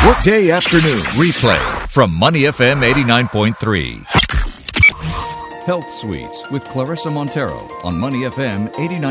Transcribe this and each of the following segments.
Workday afternoon replay from Money FM 89.3. Health Suites with Clarissa Montero on Money FM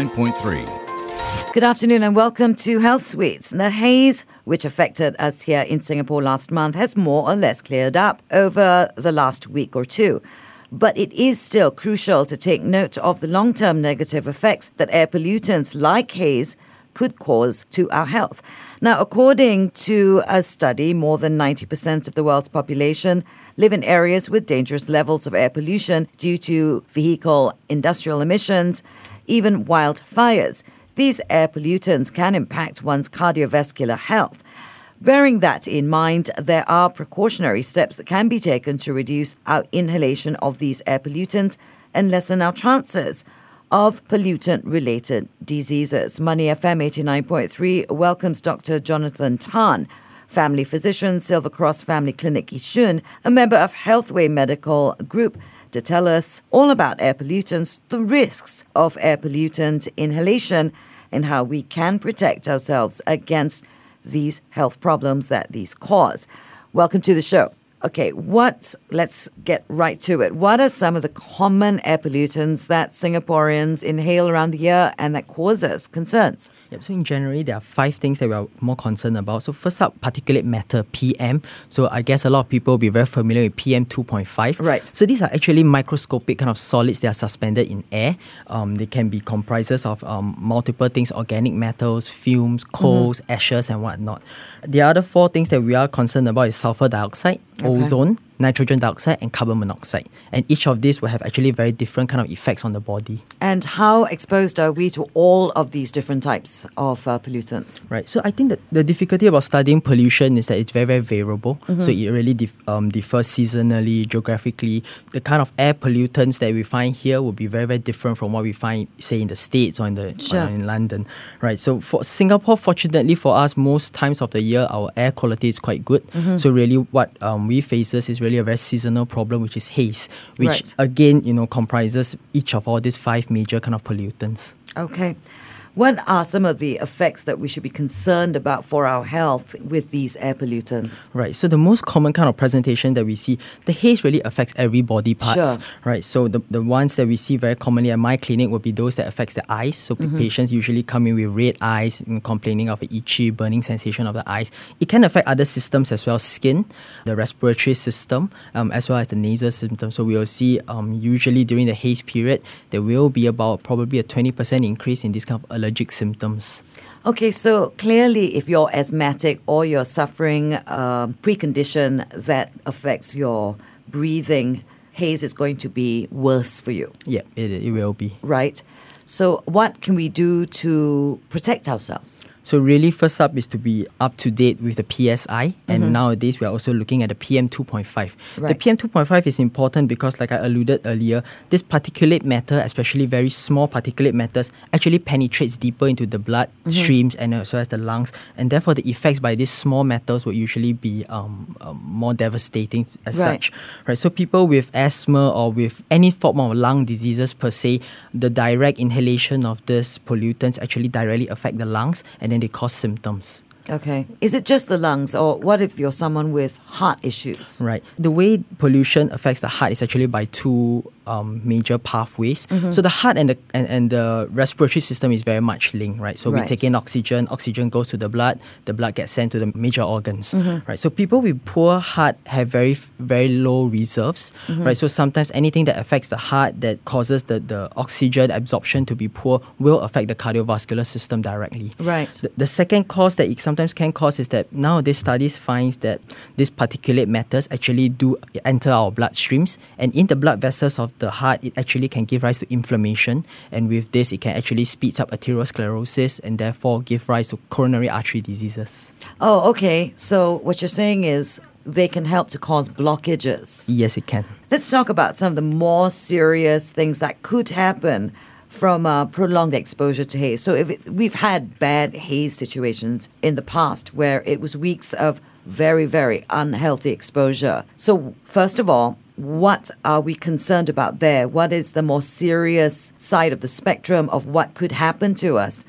89.3. Good afternoon and welcome to Health Suites. The haze, which affected us here in Singapore last month, has more or less cleared up over the last week or two. But it is still crucial to take note of the long-term negative effects that air pollutants like haze could cause to our health. Now, according to a study, more than 90% of the world's population live in areas with dangerous levels of air pollution due to vehicle industrial emissions, even wildfires. These air pollutants can impact one's cardiovascular health. Bearing that in mind, there are precautionary steps that can be taken to reduce our inhalation of these air pollutants and lessen our chances of pollutant-related diseases. Money FM 89.3 welcomes Dr. Jonathan Tan, family physician, Silver Cross Family Clinic Yishun, a member of Healthway Medical Group, to tell us all about air pollutants, the risks of air pollutant inhalation, and how we can protect ourselves against these health problems that these cause. Welcome to the show. Okay, let's get right to it. What are some of the common air pollutants that Singaporeans inhale around the year and that cause us concerns? Yep, so in general, there are 5 things that we are more concerned about. So first up, particulate matter, PM. So I guess a lot of people will be very familiar with PM 2.5. Right. So these are actually microscopic kind of solids that are suspended in air. They can be comprises of multiple things, organic metals, fumes, coals, ashes and whatnot. The other 4 things that we are concerned about is sulfur dioxide, ozone, nitrogen dioxide and carbon monoxide. And each of these will have actually very different kind of effects on the body. And how exposed are we to all of these different types of pollutants? Right. So I think that the difficulty about studying pollution is that it's very, very variable. So it really differs seasonally, geographically. The kind of air pollutants that we find here will be very, very different from what we find, say, in the States or in London. Right. So for Singapore, fortunately for us, most times of the year, our air quality is quite good. So really what we faces is really a very seasonal problem, which is haze, which again, comprises each of all these 5 major kind of pollutants. Okay. What are some of the effects that we should be concerned about for our health with these air pollutants? Right. So the most common kind of presentation that we see, the haze really affects every body parts. Right. So the ones that we see very commonly at my clinic will be those that affects the eyes. So patients usually come in with red eyes and complaining of an itchy, burning sensation of the eyes. It can affect other systems as well, skin, the respiratory system, as well as the nasal system. So we will see usually during the haze period, there will be about probably a 20% increase in this kind of allergic symptoms. Okay, so clearly if you're asthmatic or you're suffering a precondition that affects your breathing, haze is going to be worse for you. Yeah, it will be. Right. So what can we do to protect ourselves? So really, first up is to be up to date with the PSI. And nowadays, we are also looking at the PM 2.5. Right. The PM 2.5 is important because, like I alluded earlier, this particulate matter, especially very small particulate matters, actually penetrates deeper into the blood streams and as well as the lungs. And therefore, the effects by these small metals will usually be more devastating as such. Right. So people with asthma or with any form of lung diseases per se, the direct inhalation of these pollutants actually directly affect the lungs and then they cause symptoms. Okay. Is it just the lungs, or what if you're someone with heart issues? Right. The way pollution affects the heart is actually by 2 major pathways. So the heart and the respiratory system is very much linked, right? So we take in oxygen goes to the blood gets sent to the major organs, right? So people with poor heart have very, very low reserves, right? So sometimes anything that affects the heart that causes the oxygen absorption to be poor will affect the cardiovascular system directly. Right. The second cause that it sometimes can cause is that nowadays studies finds that these particulate matters actually do enter our bloodstreams, and in the blood vessels of the heart, it actually can give rise to inflammation, and with this, it can actually speeds up atherosclerosis and therefore give rise to coronary artery diseases. Oh, okay. So what you're saying is they can help to cause blockages. Yes, it can. Let's talk about some of the more serious things that could happen from prolonged exposure to haze. So we've had bad haze situations in the past where it was weeks of very, very unhealthy exposure. So first of all, what are we concerned about there? What is the more serious side of the spectrum of what could happen to us?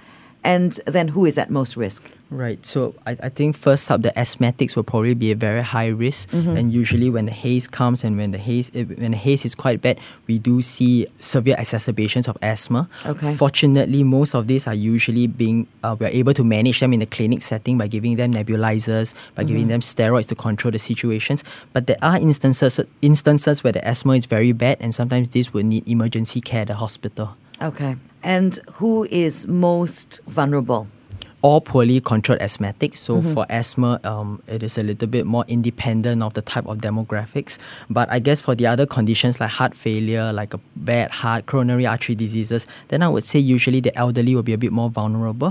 And then who is at most risk? Right. So I think first up, the asthmatics will probably be a very high risk. And usually when the haze comes and when the haze is quite bad, we do see severe exacerbations of asthma. Okay. Fortunately, most of these are usually we are able to manage them in the clinic setting by giving them nebulizers, by giving them steroids to control the situations. But there are instances where the asthma is very bad, and sometimes this would need emergency care at the hospital. Okay. And who is most vulnerable? All poorly controlled asthmatics. So for asthma, it is a little bit more independent of the type of demographics. But I guess for the other conditions like heart failure, like a bad heart, coronary artery diseases, then I would say usually the elderly will be a bit more vulnerable.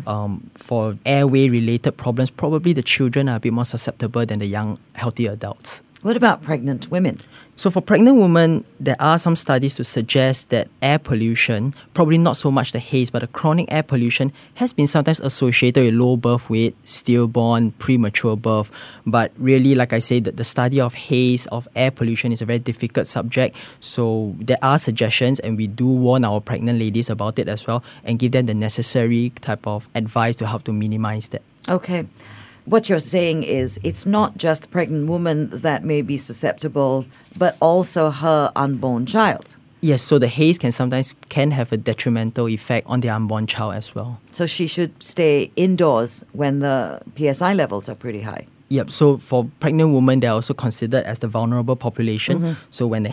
For airway-related problems, probably the children are a bit more susceptible than the young, healthy adults. What about pregnant women? So for pregnant women, there are some studies to suggest that air pollution, probably not so much the haze, but the chronic air pollution has been sometimes associated with low birth weight, stillborn, premature birth. But really, like I said, the study of haze, of air pollution is a very difficult subject. So there are suggestions, and we do warn our pregnant ladies about it as well and give them the necessary type of advice to help to minimize that. Okay. What you're saying is it's not just the pregnant woman that may be susceptible, but also her unborn child. Yes, so the haze can have a detrimental effect on the unborn child as well. So she should stay indoors when the PSI levels are pretty high. Yep, so for pregnant women, they're also considered as the vulnerable population. So when the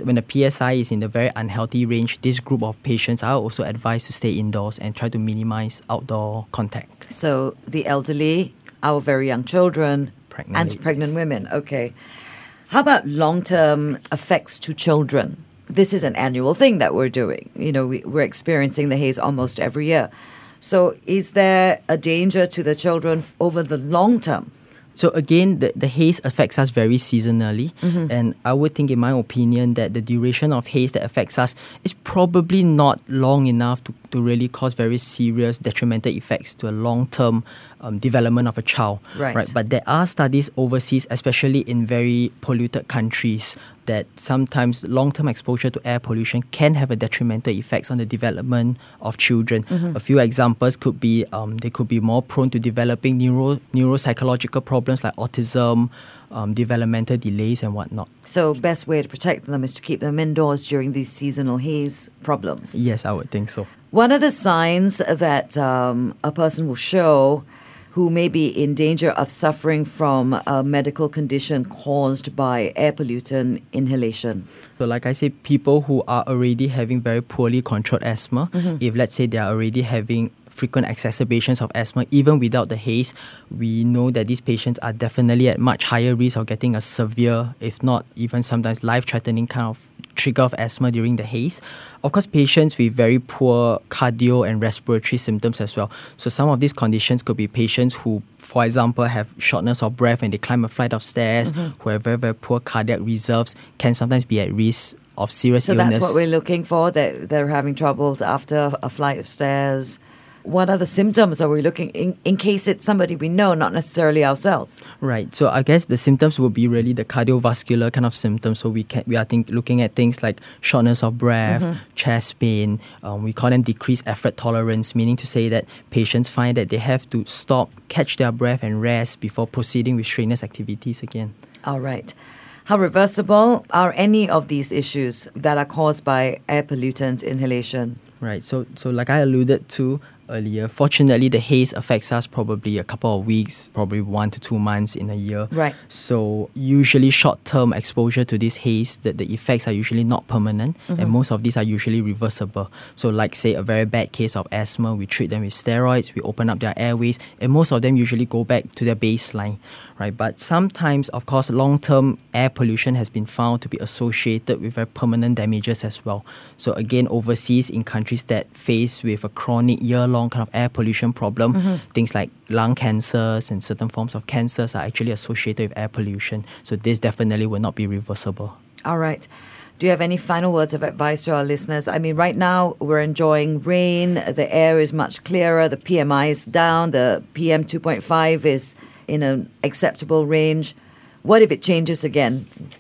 PSI is in the very unhealthy range, this group of patients are also advised to stay indoors and try to minimize outdoor contact. So the elderly, our very young children, Pregnant pregnant women. Okay. How about long-term effects to children? This is an annual thing that we're doing. You know, we're experiencing the haze almost every year. So is there a danger to the children over the long term? So again, the haze affects us very seasonally. And I would think, in my opinion, that the duration of haze that affects us is probably not long enough to really cause very serious detrimental effects to a long-term development of a child. Right. But there are studies overseas, especially in very polluted countries, that sometimes long-term exposure to air pollution can have a detrimental effects on the development of children. A few examples could be they could be more prone to developing neuropsychological problems like autism, developmental delays and whatnot. So best way to protect them is to keep them indoors during these seasonal haze problems. Yes, I would think so. What are the signs that a person will show who may be in danger of suffering from a medical condition caused by air pollutant inhalation? So like I said, people who are already having very poorly controlled asthma, if let's say they are already having frequent exacerbations of asthma, even without the haze, we know that these patients are definitely at much higher risk of getting a severe, if not even sometimes life-threatening kind of trigger of asthma during the haze. Of course, patients with very poor cardio and respiratory symptoms as well. So some of these conditions could be patients who, for example, have shortness of breath when they climb a flight of stairs, who have very, very poor cardiac reserves, can sometimes be at risk of serious illness. So that's what we're looking for, that they're having troubles after a flight of stairs. What other symptoms are we looking in case it's somebody we know, not necessarily ourselves? Right. So I guess the symptoms will be really the cardiovascular kind of symptoms. So we are looking at things like shortness of breath, chest pain. We call them decreased effort tolerance, meaning to say that patients find that they have to stop, catch their breath and rest before proceeding with strenuous activities again. All right. How reversible are any of these issues that are caused by air pollutant inhalation? Right. So like I alluded to earlier, fortunately, the haze affects us probably a couple of weeks, probably 1 to 2 months in a year. Right. So usually short-term exposure to this haze, the effects are usually not permanent, and most of these are usually reversible. So like, say, a very bad case of asthma, we treat them with steroids, we open up their airways, and most of them usually go back to their baseline, right? But sometimes, of course, long-term air pollution has been found to be associated with very permanent damages as well. So again, overseas, in countries that face with a chronic year-long kind of air pollution problem, things like lung cancers and certain forms of cancers are actually associated with air pollution. So this definitely will not be reversible. All right. Do you have any final words of advice to our listeners? I mean, right now we're enjoying rain, the air is much clearer, the PMI is down, the PM 2.5 is in an acceptable range. What if it changes again?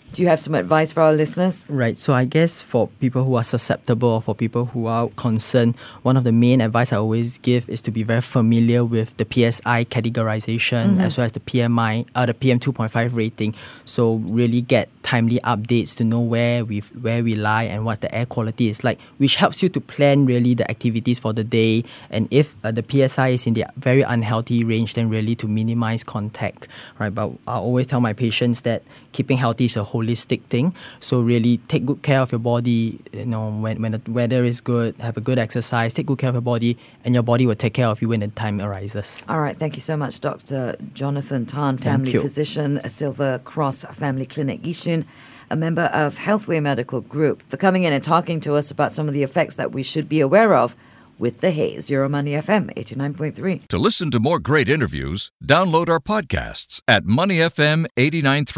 Do you have some advice for our listeners? Right. So I guess for people who are susceptible or for people who are concerned, one of the main advice I always give is to be very familiar with the PSI categorization as well as the PMI, the PM 2.5 rating. So really get timely updates to know where we lie and what the air quality is like, which helps you to plan really the activities for the day. And if the PSI is in the very unhealthy range, then really to minimize contact, right? But I always tell my patients that keeping healthy is a holistic thing. So really take good care of your body. When the weather is good, have a good exercise, take good care of your body, and your body will take care of you when the time arises. All right. Thank you so much, Dr. Jonathan Tan, family physician, Silver Cross Family Clinic, Yishun, a member of Healthway Medical Group, for coming in and talking to us about some of the effects that we should be aware of with the haze. Zero Money FM 89.3. To listen to more great interviews, download our podcasts at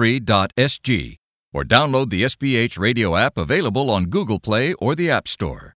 moneyfm893.sg or download the SPH radio app available on Google Play or the App Store.